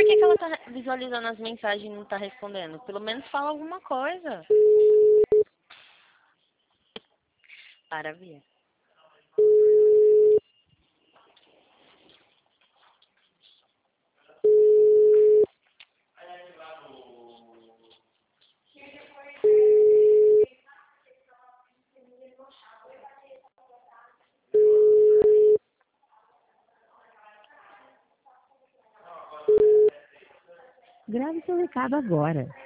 que ela tá visualizando as mensagens e não tá respondendo? Pelo menos fala alguma coisa. Para, Bia. Grave seu recado agora.